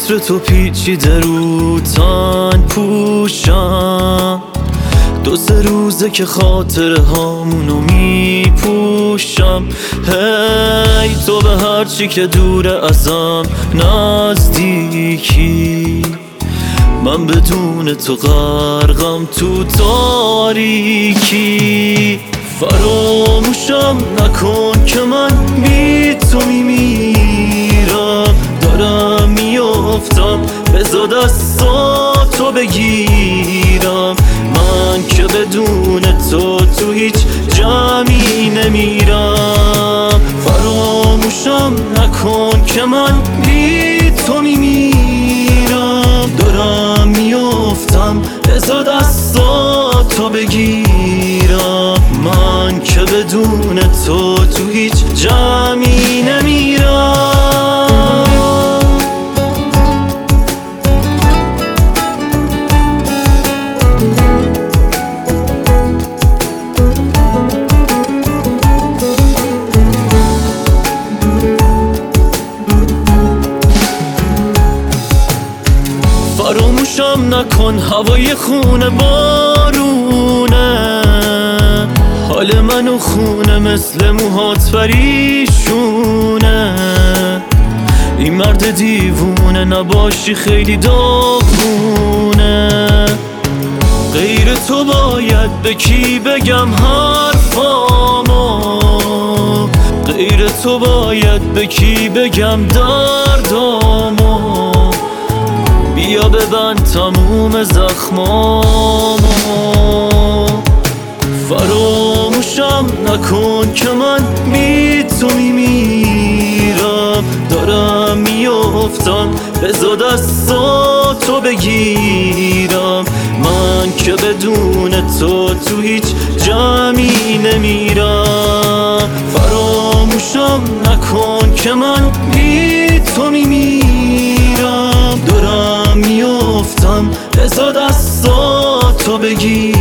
عطر تو پیچیده رو تن پوشم، 2-3 روزه که خاطره هامونو میپوشم. هی تو به هرچی که دوره ازم نزدیکی، من بدون تو غرقم تو تاریکی. فراموشم نکن که من بی تو میمیرم، دارم میافتم بذار دستاتو بگیرم. من که بدون تو هیچ جمعی نمیرم. فراموشم نکن که من بی تو میمیرم، دارم میافتم بذار دستاتو بگیرم. من که بدون تو هیچ جمعی نمیرم. فراموشم نکن هوای خونه بارونه، حال منو خونه مثل موهات پریشونه. این مرد دیوونه نباشی خیلی داغونه. غیر تو باید به کی بگم حرفامو، غیر تو باید به کی بگم دردامو. بیا ببند تموم زخمامو. فراموشم نکن که من بی تو میمیرم، دارم میافتم بذار دستاتو بگیرم. من که بدون تو هیچ جمعی نمیرم. فراموشم نکن که من بی تو میمیرم، دارم میافتم بذار دستاتو بگیرم.